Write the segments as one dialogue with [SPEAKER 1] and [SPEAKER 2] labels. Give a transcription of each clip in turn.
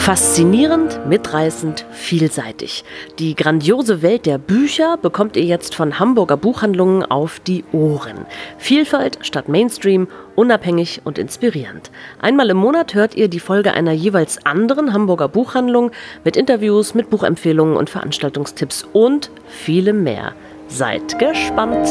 [SPEAKER 1] Faszinierend, mitreißend, vielseitig. Die grandiose Welt der Bücher bekommt ihr jetzt von Hamburger Buchhandlungen auf die Ohren. Vielfalt statt Mainstream, unabhängig und inspirierend. Einmal im Monat hört ihr die Folge einer jeweils anderen Hamburger Buchhandlung mit Interviews, mit Buchempfehlungen und Veranstaltungstipps und vielem mehr. Seid gespannt!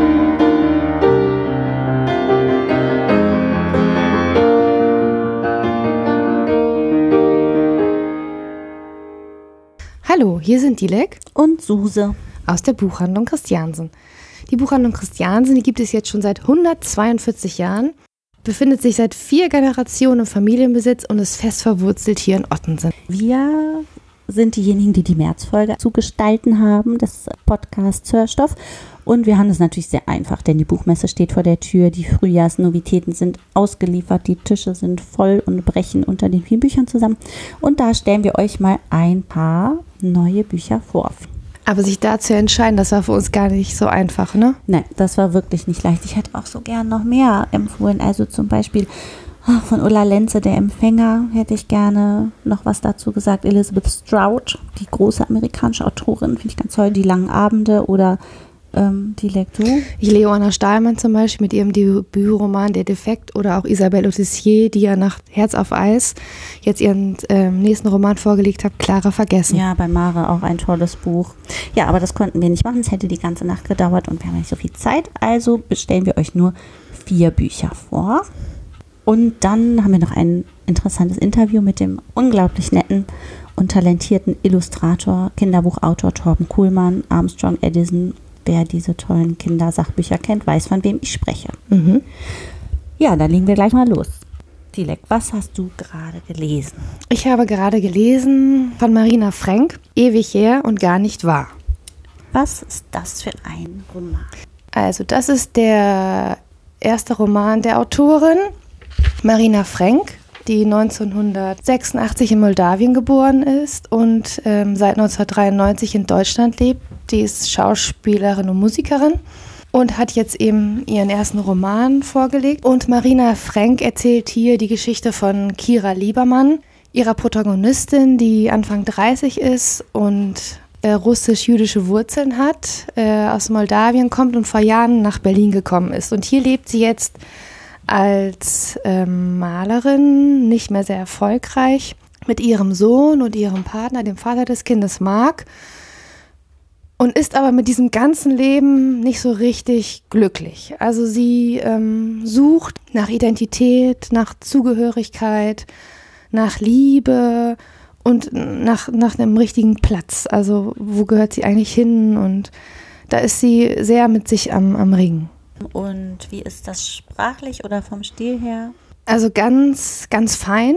[SPEAKER 2] Hallo, hier sind Dilek
[SPEAKER 3] und Suse
[SPEAKER 2] aus der Buchhandlung Christiansen. Die Buchhandlung Christiansen, die gibt es jetzt schon seit 142 Jahren, befindet sich seit 4 Generationen im Familienbesitz und ist fest verwurzelt hier in Ottensen.
[SPEAKER 3] Wir sind diejenigen, die die Märzfolge zu gestalten haben, des Podcasts Hörstoff. Und wir haben es natürlich sehr einfach, denn die Buchmesse steht vor der Tür, die Frühjahrsnovitäten sind ausgeliefert, die Tische sind voll und brechen unter den vielen Büchern zusammen. Und da stellen wir euch mal ein paar neue Bücher vor.
[SPEAKER 2] Aber sich da zu entscheiden, das war für uns gar nicht so einfach, ne?
[SPEAKER 3] Nein, das war wirklich nicht leicht. Ich hätte auch so gern noch mehr empfohlen. Also zum Beispiel von Ulla Lenze, Der Empfänger, hätte ich gerne noch was dazu gesagt. Elizabeth Strout, die große amerikanische Autorin, finde ich ganz toll. Die langen Abende oder die Lektur.
[SPEAKER 2] Leona Stahlmann zum Beispiel mit ihrem Debütroman Der Defekt oder auch Isabelle Autissier, die ja nach Herz auf Eis jetzt ihren nächsten Roman vorgelegt hat, Clara Vergessen.
[SPEAKER 3] Ja, bei Mare auch ein tolles Buch. Ja, aber das konnten wir nicht machen, es hätte die ganze Nacht gedauert und wir haben nicht so viel Zeit, also bestellen wir euch nur 4 Bücher vor. Und dann haben wir noch ein interessantes Interview mit dem unglaublich netten und talentierten Illustrator, Kinderbuchautor Torben Kuhlmann, Armstrong Edison. Wer diese tollen Kindersachbücher kennt, weiß, von wem ich spreche. Mhm. Ja, dann legen wir gleich mal los. Dilek, was hast du gerade gelesen?
[SPEAKER 2] Ich habe gerade gelesen von Marina Frank, Ewig her und gar nicht wahr.
[SPEAKER 3] Was ist das für ein Roman?
[SPEAKER 2] Also das ist der erste Roman der Autorin Marina Frank, die 1986 in Moldawien geboren ist und seit 1993 in Deutschland lebt. Die ist Schauspielerin und Musikerin und hat jetzt eben ihren ersten Roman vorgelegt. Und Marina Frank erzählt hier die Geschichte von Kira Liebermann, ihrer Protagonistin, die Anfang 30 ist und russisch-jüdische Wurzeln hat, aus Moldawien kommt und vor Jahren nach Berlin gekommen ist. Und hier lebt sie jetzt als Malerin, nicht mehr sehr erfolgreich, mit ihrem Sohn und ihrem Partner, dem Vater des Kindes Marc, und ist aber mit diesem ganzen Leben nicht so richtig glücklich. Also sie sucht nach Identität, nach Zugehörigkeit, nach Liebe und nach einem richtigen Platz. Also wo gehört sie eigentlich hin? Und da ist sie sehr mit sich am Ringen.
[SPEAKER 3] Und wie ist das sprachlich oder vom Stil her?
[SPEAKER 2] Also ganz, ganz fein.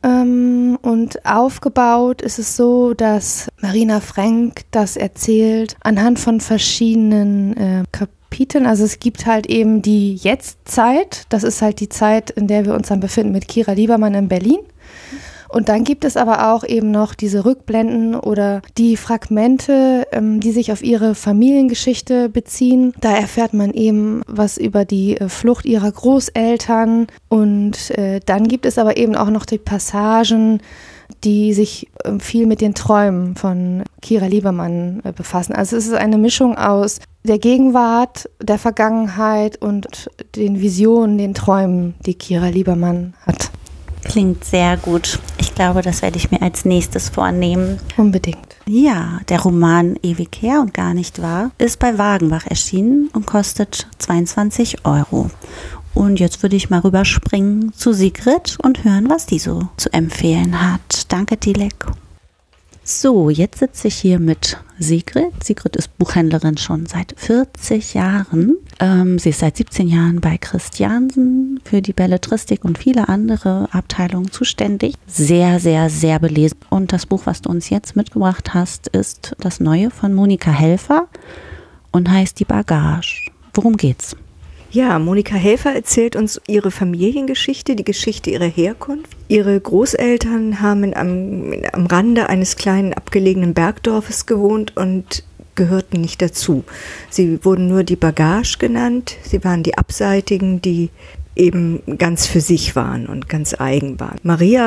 [SPEAKER 2] Und aufgebaut ist es so, dass Marina Frank das erzählt anhand von verschiedenen Kapiteln. Also es gibt halt eben die Jetztzeit. Das ist halt die Zeit, in der wir uns dann befinden mit Kira Liebermann in Berlin. Und dann gibt es aber auch eben noch diese Rückblenden oder die Fragmente, die sich auf ihre Familiengeschichte beziehen. Da erfährt man eben was über die Flucht ihrer Großeltern. Und dann gibt es aber eben auch noch die Passagen, die sich viel mit den Träumen von Kira Liebermann befassen. Also es ist eine Mischung aus der Gegenwart, der Vergangenheit und den Visionen, den Träumen, die Kira Liebermann hat.
[SPEAKER 3] Klingt sehr gut. Ich glaube, das werde ich mir als nächstes vornehmen.
[SPEAKER 2] Unbedingt.
[SPEAKER 3] Ja, der Roman Ewig her und gar nicht wahr ist bei Wagenbach erschienen und kostet 22 €. Und jetzt würde ich mal rüberspringen zu Sigrid und hören, was die so zu empfehlen hat. Danke, Dilek. So, jetzt sitze ich hier mit Sigrid. Sigrid ist Buchhändlerin schon seit 40 Jahren. Sie ist seit 17 Jahren bei Christiansen für die Belletristik und viele andere Abteilungen zuständig. Sehr, sehr, sehr belesen. Und das Buch, was du uns jetzt mitgebracht hast, ist das neue von Monika Helfer und heißt Die Bagage. Worum geht's?
[SPEAKER 4] Ja, Monika Helfer erzählt uns ihre Familiengeschichte, die Geschichte ihrer Herkunft. Ihre Großeltern haben am Rande eines kleinen abgelegenen Bergdorfes gewohnt und gehörten nicht dazu. Sie wurden nur die Bagage genannt. Sie waren die Abseitigen, die eben ganz für sich waren und ganz eigen waren. Maria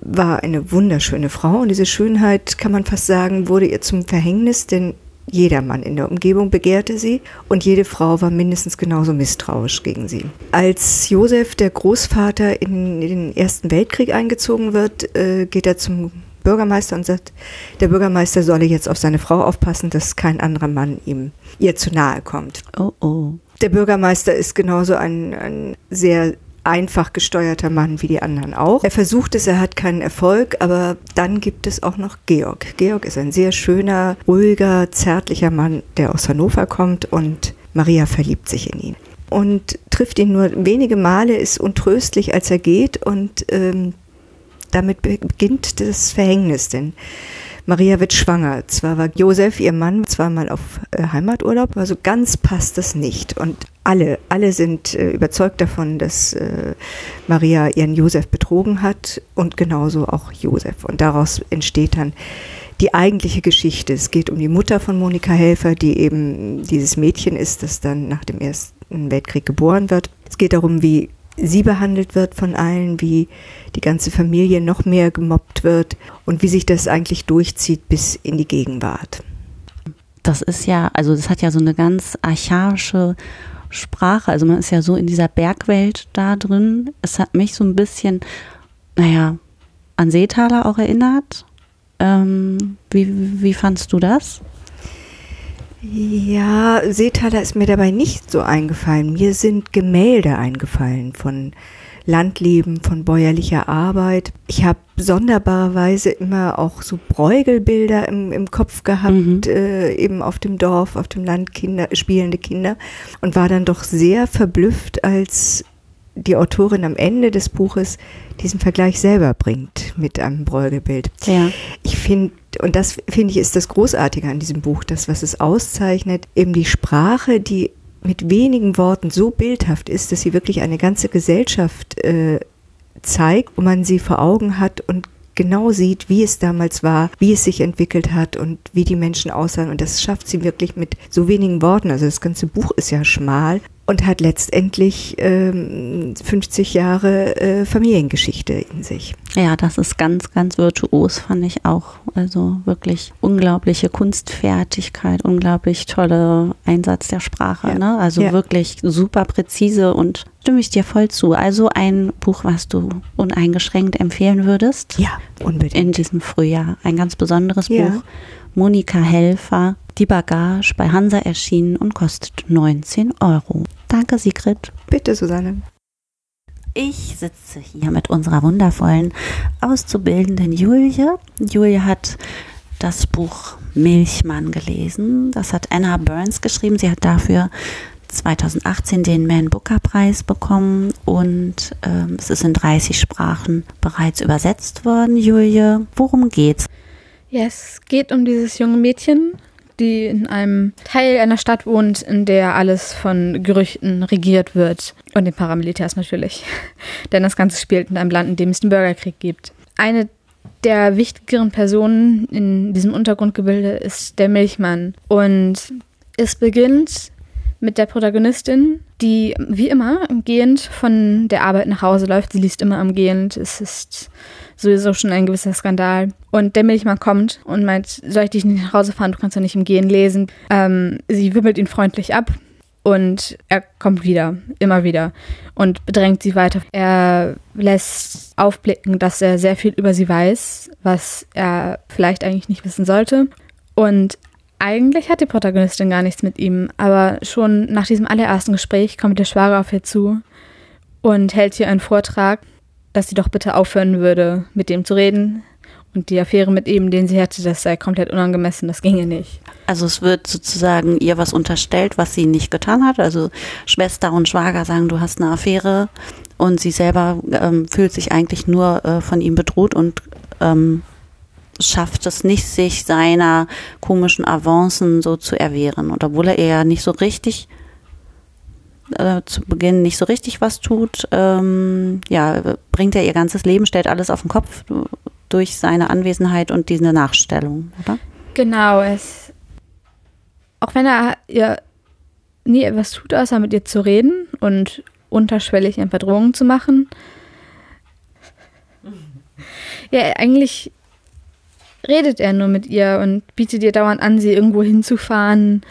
[SPEAKER 4] war eine wunderschöne Frau und diese Schönheit, kann man fast sagen, wurde ihr zum Verhängnis, denn jeder Mann in der Umgebung begehrte sie und jede Frau war mindestens genauso misstrauisch gegen sie. Als Josef, der Großvater, in den Ersten Weltkrieg eingezogen wird, geht er zum Bürgermeister und sagt, der Bürgermeister solle jetzt auf seine Frau aufpassen, dass kein anderer Mann ihr zu nahe kommt.
[SPEAKER 3] Oh.
[SPEAKER 4] Der Bürgermeister ist genauso ein sehr einfach gesteuerter Mann wie die anderen auch. Er versucht es, er hat keinen Erfolg, aber dann gibt es auch noch Georg. Georg ist ein sehr schöner, ruhiger, zärtlicher Mann, der aus Hannover kommt und Maria verliebt sich in ihn. Und trifft ihn nur wenige Male, ist untröstlich, als er geht und damit beginnt das Verhängnis, denn Maria wird schwanger. Zwar war Josef, ihr Mann, zweimal auf Heimaturlaub, aber so ganz passt das nicht. Und alle sind überzeugt davon, dass Maria ihren Josef betrogen hat und genauso auch Josef. Und daraus entsteht dann die eigentliche Geschichte. Es geht um die Mutter von Monika Helfer, die eben dieses Mädchen ist, das dann nach dem Ersten Weltkrieg geboren wird. Es geht darum, wie sie behandelt wird von allen, wie die ganze Familie noch mehr gemobbt wird und wie sich das eigentlich durchzieht bis in die Gegenwart.
[SPEAKER 3] Das ist ja, also das hat ja so eine ganz archaische Sprache, also man ist ja so in dieser Bergwelt da drin. Es hat mich so ein bisschen, an Seethaler auch erinnert. Wie fandst du das?
[SPEAKER 4] Ja, Seethaler ist mir dabei nicht so eingefallen. Mir sind Gemälde eingefallen von Landleben, von bäuerlicher Arbeit. Ich habe sonderbarerweise immer auch so Bräugelbilder im Kopf gehabt, eben auf dem Dorf, auf dem Land, spielende Kinder, und war dann doch sehr verblüfft, als die Autorin am Ende des Buches diesen Vergleich selber bringt mit einem Bräugelbild.
[SPEAKER 3] Ja.
[SPEAKER 4] Ich finde, und das finde ich ist das Großartige an diesem Buch, das, was es auszeichnet, eben die Sprache, die mit wenigen Worten so bildhaft ist, dass sie wirklich eine ganze Gesellschaft zeigt, wo man sie vor Augen hat und genau sieht, wie es damals war, wie es sich entwickelt hat und wie die Menschen aussahen. Und das schafft sie wirklich mit so wenigen Worten. Also das ganze Buch ist ja schmal und hat letztendlich 50 Jahre Familiengeschichte in sich.
[SPEAKER 3] Ja, das ist ganz, ganz virtuos, fand ich auch. Also wirklich unglaubliche Kunstfertigkeit, unglaublich toller Einsatz der Sprache. Ja. Ne? Also wirklich super präzise und stimme ich dir voll zu. Also ein Buch, was du uneingeschränkt empfehlen würdest?
[SPEAKER 4] Ja, unbedingt.
[SPEAKER 3] In diesem Frühjahr. Ein ganz besonderes Buch. Monika Helfer, Die Bagage, bei Hansa erschienen und kostet 19 €. Danke, Sigrid.
[SPEAKER 4] Bitte, Susanne.
[SPEAKER 3] Ich sitze hier mit unserer wundervollen Auszubildenden Julie. Julie hat das Buch Milchmann gelesen. Das hat Anna Burns geschrieben. Sie hat dafür 2018 den Man Booker Preis bekommen und es ist in 30 Sprachen bereits übersetzt worden. Julie, worum geht's?
[SPEAKER 5] Ja, es geht um dieses junge Mädchen, die in einem Teil einer Stadt wohnt, in der alles von Gerüchten regiert wird. Und den Paramilitärs natürlich. Denn das Ganze spielt in einem Land, in dem es den Bürgerkrieg gibt. Eine der wichtigeren Personen in diesem Untergrundgebilde ist der Milchmann. Und es beginnt mit der Protagonistin, die wie immer gehend von der Arbeit nach Hause läuft. Sie liest immer am Gehend. Es ist sowieso schon ein gewisser Skandal. Und der Milchmann kommt und meint, soll ich dich nicht nach Hause fahren? Du kannst ja nicht im Gehen lesen. Sie wimmelt ihn freundlich ab und er kommt wieder, immer wieder und bedrängt sie weiter. Er lässt aufblicken, dass er sehr viel über sie weiß, was er vielleicht eigentlich nicht wissen sollte. Und eigentlich hat die Protagonistin gar nichts mit ihm, aber schon nach diesem allerersten Gespräch kommt der Schwager auf ihr zu und hält ihr einen Vortrag, dass sie doch bitte aufhören würde, mit dem zu reden. Und die Affäre mit ihm, den sie hatte, das sei komplett unangemessen, das ginge nicht.
[SPEAKER 3] Also es wird sozusagen ihr was unterstellt, was sie nicht getan hat. Also Schwester und Schwager sagen, du hast eine Affäre und sie selber fühlt sich eigentlich nur von ihm bedroht und schafft es nicht, sich seiner komischen Avancen so zu erwehren. Und obwohl er ja nicht so richtig zu Beginn nicht so richtig was tut, bringt er ihr ganzes Leben, stellt alles auf den Kopf durch seine Anwesenheit und diese Nachstellung, oder?
[SPEAKER 5] Genau, auch wenn er ihr nie etwas tut, außer mit ihr zu reden und unterschwellig ein paar Drohungen zu machen, Ja, eigentlich redet er nur mit ihr und bietet ihr dauernd an, sie irgendwo hinzufahren,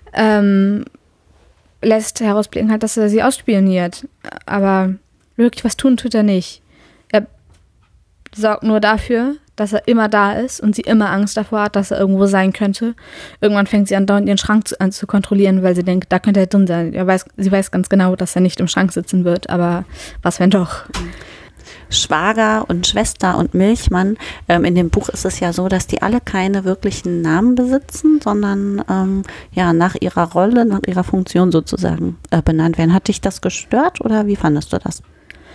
[SPEAKER 5] lässt herausblicken halt, dass er sie ausspioniert. Aber wirklich was tun tut er nicht. Er sorgt nur dafür, dass er immer da ist und sie immer Angst davor hat, dass er irgendwo sein könnte. Irgendwann fängt sie an, dauernd ihren Schrank an zu kontrollieren, weil sie denkt, da könnte er drin sein. Sie weiß ganz genau, dass er nicht im Schrank sitzen wird, aber was wenn doch?
[SPEAKER 3] Schwager und Schwester und Milchmann. In dem Buch ist es ja so, dass die alle keine wirklichen Namen besitzen, sondern nach ihrer Rolle, nach ihrer Funktion sozusagen benannt werden. Hat dich das gestört oder wie fandest du das?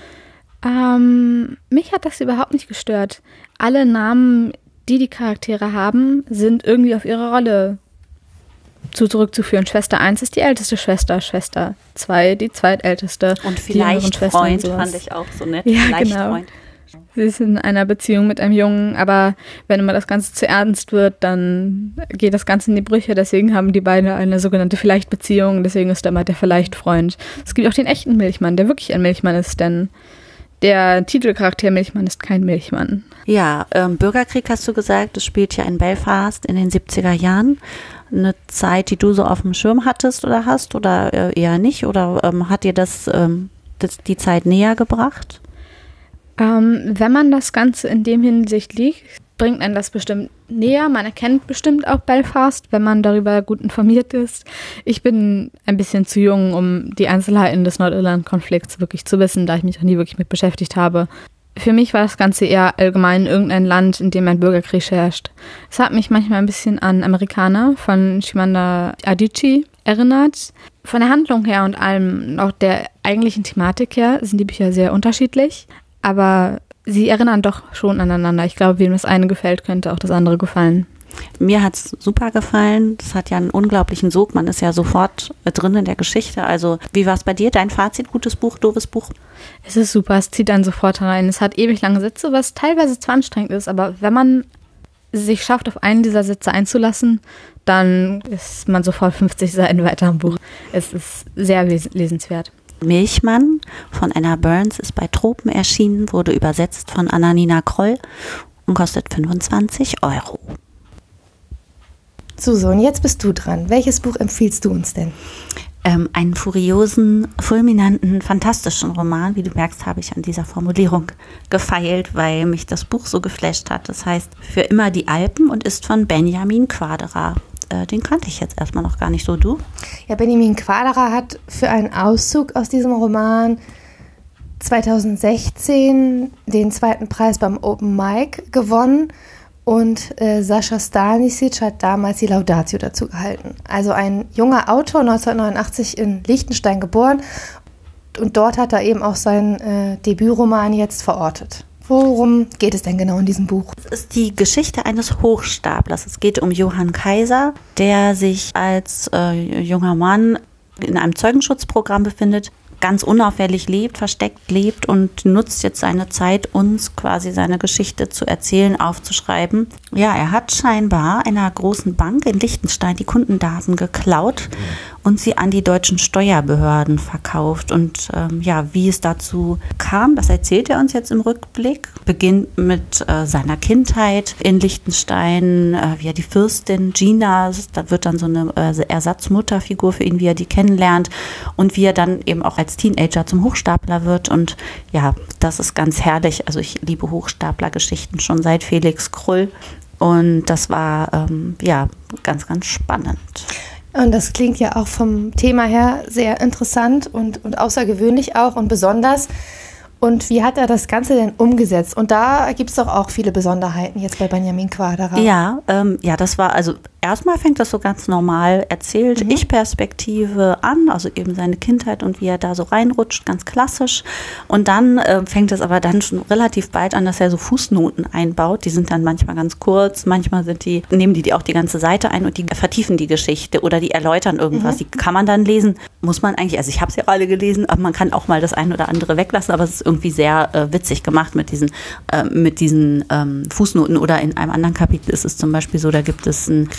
[SPEAKER 5] Mich hat das überhaupt nicht gestört. Alle Namen, die Charaktere haben, sind irgendwie auf ihre Rolle zurückzuführen. Schwester 1 ist die älteste Schwester, Schwester 2 die zweitälteste.
[SPEAKER 3] Und vielleicht Freund, fand ich auch so nett.
[SPEAKER 5] Ja,
[SPEAKER 3] vielleicht
[SPEAKER 5] genau.
[SPEAKER 3] Freund.
[SPEAKER 5] Sie ist in einer Beziehung mit einem Jungen, aber wenn immer das Ganze zu ernst wird, dann geht das Ganze in die Brüche. Deswegen haben die beiden eine sogenannte Vielleicht-Beziehung. Deswegen ist er immer der Vielleicht-Freund. Es gibt auch den echten Milchmann, der wirklich ein Milchmann ist, denn der Titelcharakter Milchmann ist kein Milchmann.
[SPEAKER 3] Ja, Bürgerkrieg hast du gesagt, das spielt ja in Belfast in den 70er Jahren. Eine Zeit, die du so auf dem Schirm hattest oder hast oder eher nicht? Oder hat dir das die Zeit näher gebracht?
[SPEAKER 5] Wenn man das Ganze in dem Hinsicht liegt, bringt einen das bestimmt näher. Man erkennt bestimmt auch Belfast, wenn man darüber gut informiert ist. Ich bin ein bisschen zu jung, um die Einzelheiten des Nordirland-Konflikts wirklich zu wissen, da ich mich auch nie wirklich mit beschäftigt habe. Für mich war das Ganze eher allgemein irgendein Land, in dem ein Bürgerkrieg herrscht. Es hat mich manchmal ein bisschen an Amerikaner von Chimamanda Adichie erinnert. Von der Handlung her und allem, auch der eigentlichen Thematik her, sind die Bücher sehr unterschiedlich. Aber sie erinnern doch schon aneinander. Ich glaube, wem das eine gefällt, könnte auch das andere gefallen.
[SPEAKER 3] Mir hat es super gefallen. Das hat ja einen unglaublichen Sog. Man ist ja sofort drin in der Geschichte. Also, wie war es bei dir? Dein Fazit? Gutes Buch, doofes Buch?
[SPEAKER 5] Es ist super. Es zieht einen sofort rein. Es hat ewig lange Sätze, was teilweise zu anstrengend ist. Aber wenn man sich schafft, auf einen dieser Sätze einzulassen, dann ist man sofort 50 Seiten weiter im Buch. Es ist sehr lesenswert.
[SPEAKER 3] Milchmann von Anna Burns ist bei Tropen erschienen, wurde übersetzt von Anna-Nina Kroll und kostet 25 €.
[SPEAKER 2] So, und jetzt bist du dran. Welches Buch empfiehlst du uns denn?
[SPEAKER 3] Einen furiosen, fulminanten, fantastischen Roman. Wie du merkst, habe ich an dieser Formulierung gefeilt, weil mich das Buch so geflasht hat. Das heißt Für immer die Alpen und ist von Benjamin Quadra. Den kannte ich jetzt erstmal noch gar nicht so. Du?
[SPEAKER 2] Ja, Benjamin Quadra hat für einen Auszug aus diesem Roman 2016 den zweiten Preis beim Open Mic gewonnen und Sascha Stanisic hat damals die Laudatio dazu gehalten. Also ein junger Autor, 1989 in Liechtenstein geboren und dort hat er eben auch seinen Debütroman jetzt verortet. Worum geht es denn genau in diesem Buch?
[SPEAKER 3] Es ist die Geschichte eines Hochstaplers. Es geht um Johann Kaiser, der sich als junger Mann in einem Zeugenschutzprogramm befindet, ganz unauffällig lebt, versteckt lebt und nutzt jetzt seine Zeit, uns quasi seine Geschichte zu erzählen, aufzuschreiben. Ja, er hat scheinbar einer großen Bank in Liechtenstein die Kundendaten geklaut und sie an die deutschen Steuerbehörden verkauft. Und wie es dazu kam, das erzählt er uns jetzt im Rückblick. Beginnt mit seiner Kindheit in Liechtenstein, wie er die Fürstin Gina, da wird dann so eine Ersatzmutterfigur für ihn, wie er die kennenlernt und wie er dann eben auch als Teenager zum Hochstapler wird. Und ja, das ist ganz herrlich. Also ich liebe Hochstaplergeschichten schon seit Felix Krull. Und das war ganz, ganz spannend.
[SPEAKER 2] Und das klingt ja auch vom Thema her sehr interessant und außergewöhnlich auch und besonders. Und wie hat er das Ganze denn umgesetzt? Und da gibt es doch auch viele Besonderheiten jetzt bei Benjamin Quadra.
[SPEAKER 3] Ja, das war, also erstmal fängt das so ganz normal erzählt, Ich-Perspektive an, also eben seine Kindheit und wie er da so reinrutscht, ganz klassisch. Und dann fängt es aber dann schon relativ bald an, dass er so Fußnoten einbaut. Die sind dann manchmal ganz kurz, manchmal nehmen die auch die ganze Seite ein und die vertiefen die Geschichte oder die erläutern irgendwas. Die kann man dann lesen, muss man eigentlich, also ich habe sie alle gelesen, aber man kann auch mal das eine oder andere weglassen, aber es ist irgendwie sehr witzig gemacht mit diesen Fußnoten. Oder in einem anderen Kapitel ist es zum Beispiel so, da gibt es einen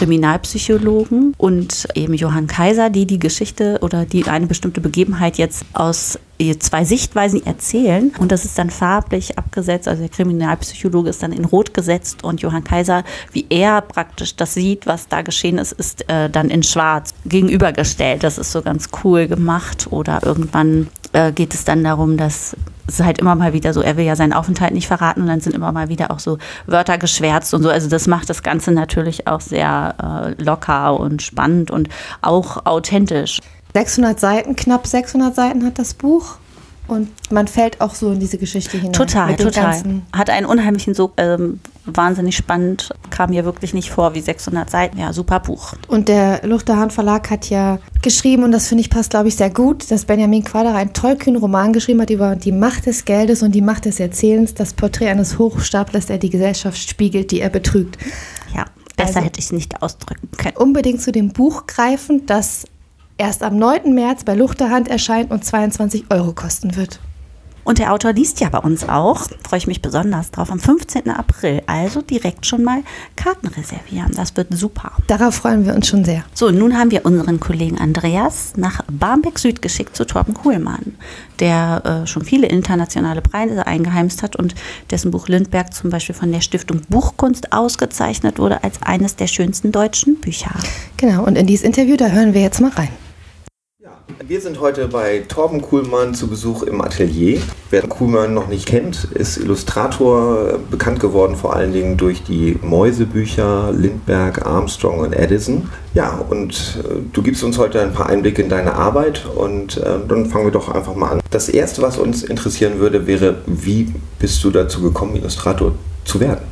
[SPEAKER 3] Kriminalpsychologen und eben Johann Kaiser, die Geschichte oder die eine bestimmte Begebenheit jetzt aus 2 Sichtweisen erzählen. Und das ist dann farblich abgesetzt. Also der Kriminalpsychologe ist dann in Rot gesetzt und Johann Kaiser, wie er praktisch das sieht, was da geschehen ist, ist dann in Schwarz gegenübergestellt. Das ist so ganz cool gemacht. Oder irgendwann geht es dann darum, dass es halt immer mal wieder so, er will ja seinen Aufenthalt nicht verraten und dann sind immer mal wieder auch so Wörter geschwärzt und so. Also das macht das Ganze natürlich auch sehr locker und spannend und auch authentisch.
[SPEAKER 2] 600 Seiten, knapp 600 Seiten hat das Buch und man fällt auch so in diese Geschichte hinein.
[SPEAKER 3] Total. Hat einen unheimlichen, so wahnsinnig spannend, kam mir wirklich nicht vor wie 600 Seiten. Ja, super Buch.
[SPEAKER 2] Und der Luchterhand Verlag hat ja geschrieben, und das finde ich passt, glaube ich, sehr gut, dass Benjamin Quaderer einen tollkühnen Roman geschrieben hat über die Macht des Geldes und die Macht des Erzählens, das Porträt eines Hochstaplers, der die Gesellschaft spiegelt, die er betrügt.
[SPEAKER 3] Ja, besser hätte ich es nicht ausdrücken können.
[SPEAKER 2] Unbedingt zu dem Buch greifen, das erst am 9. März bei Luchterhand erscheint und 22 € kosten wird.
[SPEAKER 3] Und der Autor liest ja bei uns auch, freue ich mich besonders drauf, am 15. April. Also direkt schon mal Karten reservieren. Das wird super.
[SPEAKER 2] Darauf freuen wir uns schon sehr.
[SPEAKER 3] So, nun haben wir unseren Kollegen Andreas nach Barmbek Süd geschickt zu Torben Kuhlmann, der schon viele internationale Preise eingeheimst hat und dessen Buch Lindbergh zum Beispiel von der Stiftung Buchkunst ausgezeichnet wurde als eines der schönsten deutschen Bücher.
[SPEAKER 2] Genau, und in dieses Interview, da hören wir jetzt mal rein.
[SPEAKER 6] Wir sind heute bei Torben Kuhlmann zu Besuch im Atelier. Wer Kuhlmann noch nicht kennt, ist Illustrator, bekannt geworden vor allen Dingen durch die Mäusebücher Lindbergh, Armstrong und Addison. Ja, und du gibst uns heute ein paar Einblicke in deine Arbeit und dann fangen wir doch einfach mal an. Das Erste, was uns interessieren würde, wäre, wie bist du dazu gekommen, Illustrator zu werden?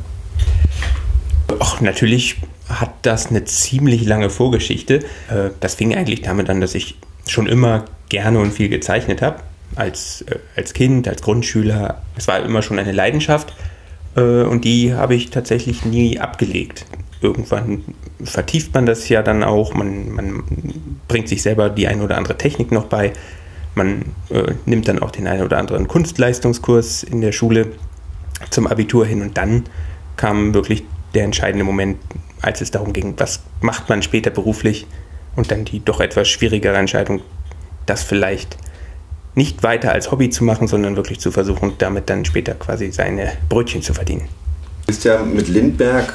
[SPEAKER 7] Ach, natürlich hat das eine ziemlich lange Vorgeschichte. Das fing eigentlich damit an, dass ich schon immer gerne und viel gezeichnet habe, als Kind, als Grundschüler. Es war immer schon eine Leidenschaft und die habe ich tatsächlich nie abgelegt. Irgendwann vertieft man das ja dann auch, man bringt sich selber die eine oder andere Technik noch bei, man nimmt dann auch den einen oder anderen Kunstleistungskurs in der Schule zum Abitur hin und dann kam wirklich der entscheidende Moment, als es darum ging, was macht man später beruflich. Und dann die doch etwas schwierigere Entscheidung, das vielleicht nicht weiter als Hobby zu machen, sondern wirklich zu versuchen, damit dann später quasi seine Brötchen zu verdienen.
[SPEAKER 6] Du bist ja mit Lindbergh,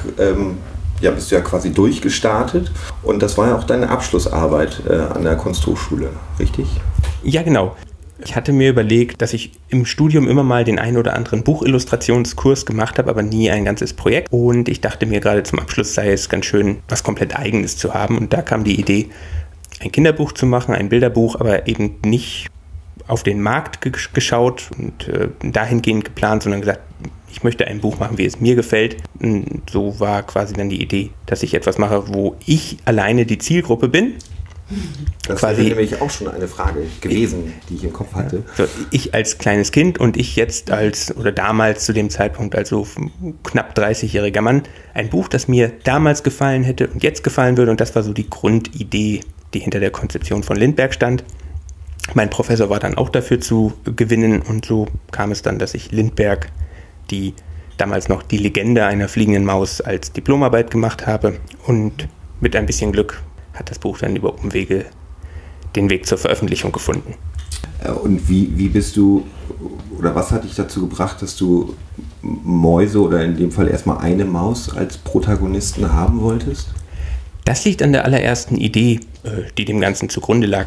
[SPEAKER 6] bist du ja quasi durchgestartet und das war ja auch deine Abschlussarbeit an der Kunsthochschule, richtig?
[SPEAKER 7] Ja, genau. Ich hatte mir überlegt, dass ich im Studium immer mal den einen oder anderen Buchillustrationskurs gemacht habe, aber nie ein ganzes Projekt. Und ich dachte mir, gerade zum Abschluss sei es ganz schön, was komplett Eigenes zu haben. Und da kam die Idee, ein Kinderbuch zu machen, ein Bilderbuch, aber eben nicht auf den Markt geschaut und dahingehend geplant, sondern gesagt, ich möchte ein Buch machen, wie es mir gefällt. Und so war quasi dann die Idee, dass ich etwas mache, wo ich alleine die Zielgruppe bin.
[SPEAKER 6] Das wäre nämlich auch schon eine Frage gewesen, die ich im Kopf hatte.
[SPEAKER 7] So, ich als kleines Kind und ich jetzt damals zu dem Zeitpunkt als so knapp 30-jähriger Mann, ein Buch, das mir damals gefallen hätte und jetzt gefallen würde, und das war so die Grundidee, die hinter der Konzeption von Lindbergh stand. Mein Professor war dann auch dafür zu gewinnen und so kam es dann, dass ich Lindbergh, die damals noch die Legende einer fliegenden Maus, als Diplomarbeit gemacht habe, und mit ein bisschen Glück hat das Buch dann über Umwege den Weg zur Veröffentlichung gefunden.
[SPEAKER 6] Und wie bist du, oder was hat dich dazu gebracht, dass du Mäuse oder in dem Fall erstmal eine Maus als Protagonisten haben wolltest?
[SPEAKER 7] Das liegt an der allerersten Idee, die dem Ganzen zugrunde lag.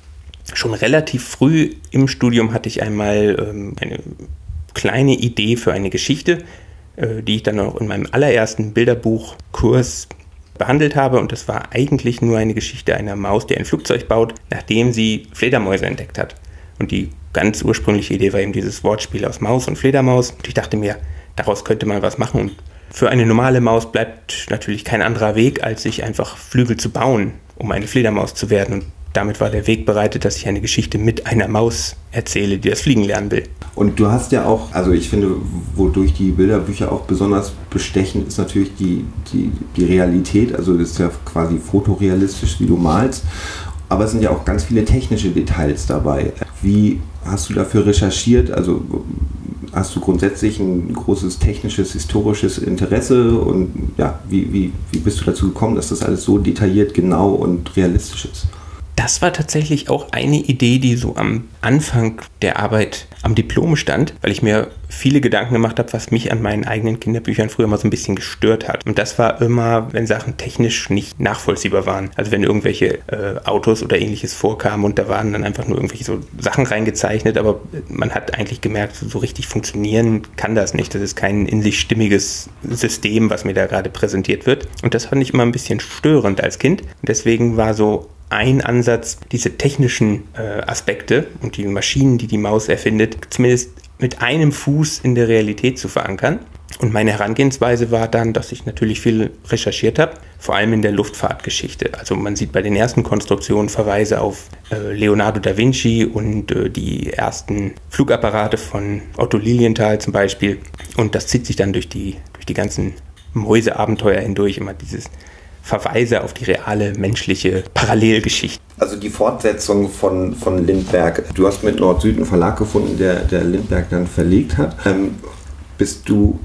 [SPEAKER 7] Schon relativ früh im Studium hatte ich einmal eine kleine Idee für eine Geschichte, die ich dann auch in meinem allerersten Bilderbuchkurs behandelt habe, und das war eigentlich nur eine Geschichte einer Maus, die ein Flugzeug baut, nachdem sie Fledermäuse entdeckt hat. Und die ganz ursprüngliche Idee war eben dieses Wortspiel aus Maus und Fledermaus. Und ich dachte mir, daraus könnte man was machen. Und für eine normale Maus bleibt natürlich kein anderer Weg, als sich einfach Flügel zu bauen, um eine Fledermaus zu werden. Und damit war der Weg bereitet, dass ich eine Geschichte mit einer Maus erzähle, die das Fliegen lernen will.
[SPEAKER 6] Und du hast ja auch, also ich finde, wodurch die Bilderbücher auch besonders bestechen, ist natürlich die Realität. Also das ist ja quasi fotorealistisch, wie du malst. Aber es sind ja auch ganz viele technische Details dabei. Wie hast du dafür recherchiert? Also hast du grundsätzlich ein großes technisches, historisches Interesse und ja, wie bist du dazu gekommen, dass das alles so detailliert, genau und realistisch ist?
[SPEAKER 7] Das war tatsächlich auch eine Idee, die so am Anfang der Arbeit am Diplom stand, weil ich mir viele Gedanken gemacht habe, was mich an meinen eigenen Kinderbüchern früher mal so ein bisschen gestört hat. Und das war immer, wenn Sachen technisch nicht nachvollziehbar waren. Also wenn irgendwelche Autos oder ähnliches vorkamen und da waren dann einfach nur irgendwelche so Sachen reingezeichnet, aber man hat eigentlich gemerkt, so richtig funktionieren kann das nicht. Das ist kein in sich stimmiges System, was mir da gerade präsentiert wird. Und das fand ich immer ein bisschen störend als Kind. Und deswegen war so ein Ansatz, diese technischen Aspekte und die Maschinen, die die Maus erfindet, zumindest mit einem Fuß in der Realität zu verankern. Und meine Herangehensweise war dann, dass ich natürlich viel recherchiert habe, vor allem in der Luftfahrtgeschichte. Also man sieht bei den ersten Konstruktionen Verweise auf Leonardo da Vinci und die ersten Flugapparate von Otto Lilienthal zum Beispiel. Und das zieht sich dann durch die ganzen Mäuseabenteuer hindurch, immer dieses Verweise auf die reale menschliche Parallelgeschichte.
[SPEAKER 6] Also die Fortsetzung von Lindbergh. Du hast mit Nord-Süd einen Verlag gefunden, der Lindbergh dann verlegt hat. Wolltest du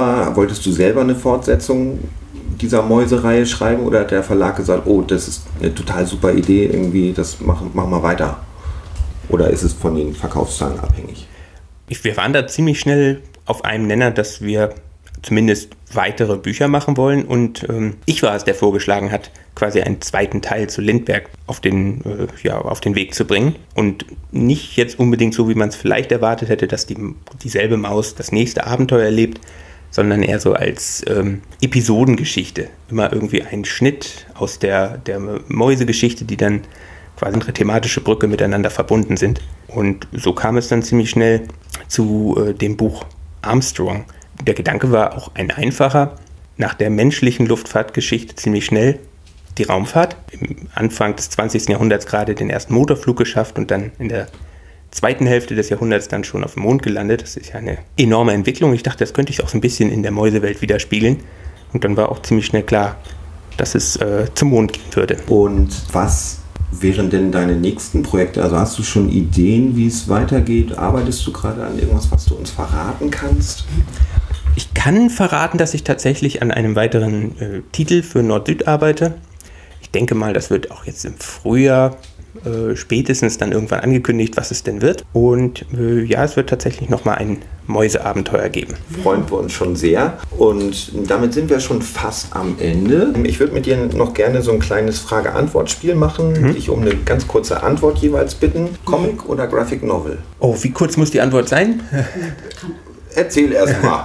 [SPEAKER 6] selber eine Fortsetzung dieser Mäusereihe schreiben oder hat der Verlag gesagt, oh, das ist eine total super Idee, irgendwie, das machen wir weiter? Oder ist es von den Verkaufszahlen abhängig?
[SPEAKER 7] Wir waren da ziemlich schnell auf einem Nenner, dass wir zumindest weitere Bücher machen wollen und ich war es, der vorgeschlagen hat, quasi einen zweiten Teil zu Lindbergh auf den Weg zu bringen und nicht jetzt unbedingt so, wie man es vielleicht erwartet hätte, dass dieselbe Maus das nächste Abenteuer erlebt, sondern eher so als Episodengeschichte. Immer irgendwie ein Schnitt aus der Mäusegeschichte, die dann quasi eine thematische Brücke miteinander verbunden sind. Und so kam es dann ziemlich schnell zu dem Buch Armstrong. Der Gedanke war auch ein einfacher. Nach der menschlichen Luftfahrtgeschichte ziemlich schnell die Raumfahrt. Im Anfang des 20. Jahrhunderts gerade den ersten Motorflug geschafft und dann in der zweiten Hälfte des Jahrhunderts dann schon auf dem Mond gelandet. Das ist ja eine enorme Entwicklung. Ich dachte, das könnte ich auch so ein bisschen in der Mäusewelt widerspiegeln. Und dann war auch ziemlich schnell klar, dass es zum Mond gehen würde.
[SPEAKER 6] Und was wären denn deine nächsten Projekte? Also hast du schon Ideen, wie es weitergeht? Arbeitest du gerade an irgendwas, was du uns verraten kannst?
[SPEAKER 7] Ich kann verraten, dass ich tatsächlich an einem weiteren Titel für Nord-Süd arbeite. Ich denke mal, das wird auch jetzt im Frühjahr spätestens dann irgendwann angekündigt, was es denn wird. Und es wird tatsächlich nochmal ein Mäuseabenteuer geben.
[SPEAKER 6] Freuen wir uns schon sehr. Und damit sind wir schon fast am Ende. Ich würde mit dir noch gerne so ein kleines Frage-Antwort-Spiel machen. Dich um eine ganz kurze Antwort jeweils bitten. Comic oder Graphic Novel?
[SPEAKER 7] Oh, wie kurz muss die Antwort sein?
[SPEAKER 6] Erzähl erst mal.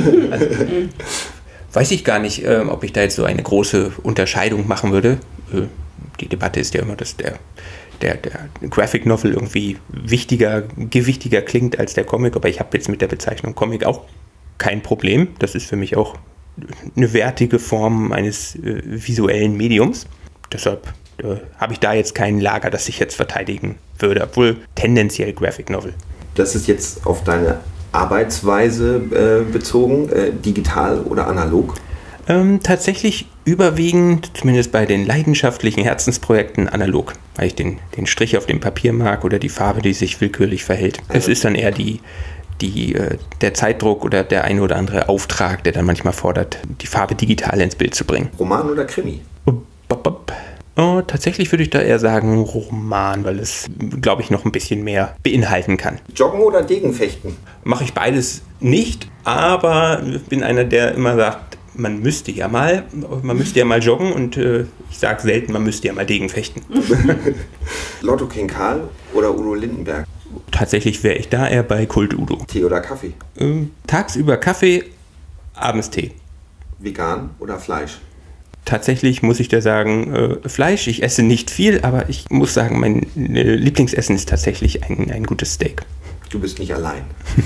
[SPEAKER 7] Weiß ich gar nicht, ob ich da jetzt so eine große Unterscheidung machen würde. Die Debatte ist ja immer, dass der Graphic Novel irgendwie gewichtiger klingt als der Comic, aber ich habe jetzt mit der Bezeichnung Comic auch kein Problem. Das ist für mich auch eine wertige Form eines visuellen Mediums. Deshalb habe ich da jetzt kein Lager, das ich jetzt verteidigen würde, obwohl tendenziell Graphic Novel.
[SPEAKER 6] Das ist jetzt auf deine Arbeitsweise bezogen, digital oder analog?
[SPEAKER 7] Tatsächlich überwiegend, zumindest bei den leidenschaftlichen Herzensprojekten, analog, weil ich den Strich auf dem Papier mag oder die Farbe, die sich willkürlich verhält. Es ist dann eher der Zeitdruck oder der eine oder andere Auftrag, der dann manchmal fordert, die Farbe digital ins Bild zu bringen.
[SPEAKER 6] Roman oder Krimi?
[SPEAKER 7] Oh, tatsächlich würde ich da eher sagen Roman, weil es, glaube ich, noch ein bisschen mehr beinhalten kann.
[SPEAKER 6] Joggen oder Degenfechten?
[SPEAKER 7] Mache ich beides nicht, aber ich bin einer, der immer sagt, man müsste ja mal joggen und ich sage selten, man müsste ja mal Degenfechten.
[SPEAKER 6] Lotto King Karl oder Udo Lindenberg?
[SPEAKER 7] Tatsächlich wäre ich da eher bei Kult Udo.
[SPEAKER 6] Tee oder Kaffee?
[SPEAKER 7] Tagsüber Kaffee, abends Tee.
[SPEAKER 6] Vegan oder Fleisch?
[SPEAKER 7] Tatsächlich muss ich da sagen, Fleisch. Ich esse nicht viel, aber ich muss sagen, mein Lieblingsessen ist tatsächlich ein gutes Steak.
[SPEAKER 6] Du bist nicht allein.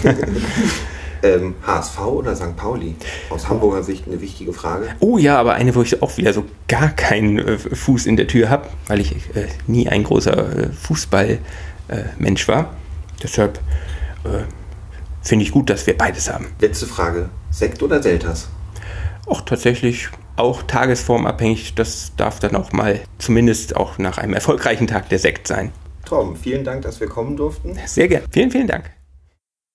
[SPEAKER 6] HSV oder St. Pauli? Aus Hamburger Sicht eine wichtige Frage.
[SPEAKER 7] Oh ja, aber eine, wo ich auch wieder so gar keinen Fuß in der Tür habe, weil ich nie ein großer Fußballmensch war. Deshalb finde ich gut, dass wir beides haben.
[SPEAKER 6] Letzte Frage. Sekt oder Selters?
[SPEAKER 7] Auch tatsächlich auch tagesformabhängig. Das darf dann auch mal, zumindest auch nach einem erfolgreichen Tag, der Sekt sein.
[SPEAKER 6] Torben, vielen Dank, dass wir kommen durften.
[SPEAKER 7] Sehr gerne. Vielen, vielen Dank.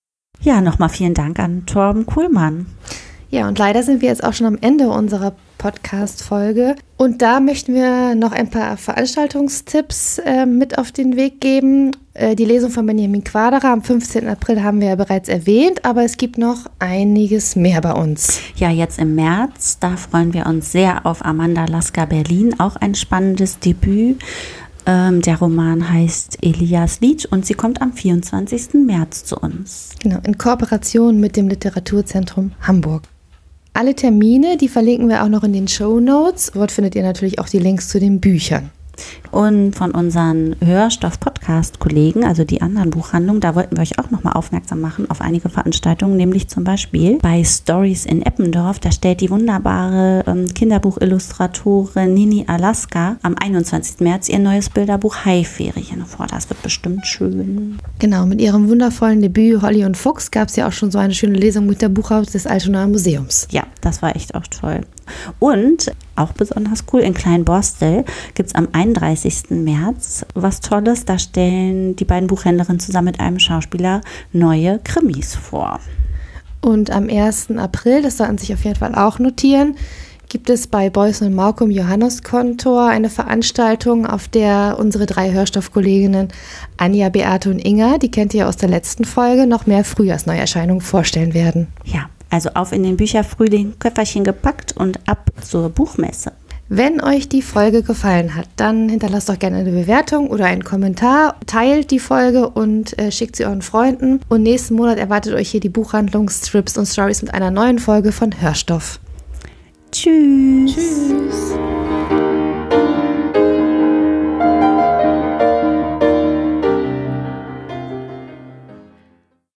[SPEAKER 3] Ja, nochmal vielen Dank an Torben Kuhlmann.
[SPEAKER 2] Ja, und leider sind wir jetzt auch schon am Ende unserer Podcast-Folge. Und da möchten wir noch ein paar Veranstaltungstipps mit auf den Weg geben. Die Lesung von Benjamin Quaderer am 15. April haben wir ja bereits erwähnt, aber es gibt noch einiges mehr bei uns.
[SPEAKER 3] Ja, jetzt im März, da freuen wir uns sehr auf Amanda Lasker Berlin, auch ein spannendes Debüt. Der Roman heißt Elias Lied und sie kommt am 24. März zu uns.
[SPEAKER 2] Genau, in Kooperation mit dem Literaturzentrum Hamburg. Alle Termine, die verlinken wir auch noch in den Shownotes. Dort findet ihr natürlich auch die Links zu den Büchern.
[SPEAKER 3] Und von unseren Hörstoff-Podcast-Kollegen, also die anderen Buchhandlungen, da wollten wir euch auch nochmal aufmerksam machen auf einige Veranstaltungen, nämlich zum Beispiel bei Stories in Eppendorf. Da stellt die wunderbare Kinderbuchillustratorin Nini Alaska am 21. März ihr neues Bilderbuch Haiferien vor. Das wird bestimmt schön.
[SPEAKER 2] Genau, mit ihrem wundervollen Debüt Holly und Fuchs gab es ja auch schon so eine schöne Lesung mit der Buchhaus des Altonaer Museums.
[SPEAKER 3] Ja, das war echt auch toll. Und auch besonders cool, in Kleinborstel gibt es am 31. März was Tolles. Da stellen die beiden Buchhändlerinnen zusammen mit einem Schauspieler neue Krimis vor.
[SPEAKER 2] Und am 1. April, das sollten sich auf jeden Fall auch notieren, gibt es bei Beuys und Mauke im Johanneskontor eine Veranstaltung, auf der unsere 3 Hörstoffkolleginnen Anja, Beate und Inga, die kennt ihr aus der letzten Folge, noch mehr Frühjahrsneuerscheinungen vorstellen werden.
[SPEAKER 3] Ja, also auf in den Bücherfrühling, Köfferchen gepackt und ab zur Buchmesse.
[SPEAKER 2] Wenn euch die Folge gefallen hat, dann hinterlasst doch gerne eine Bewertung oder einen Kommentar, teilt die Folge und schickt sie euren Freunden. Und nächsten Monat erwartet euch hier die Buchhandlung Strips und Stories mit einer neuen Folge von Hörstoff.
[SPEAKER 3] Tschüss.
[SPEAKER 2] Tschüss.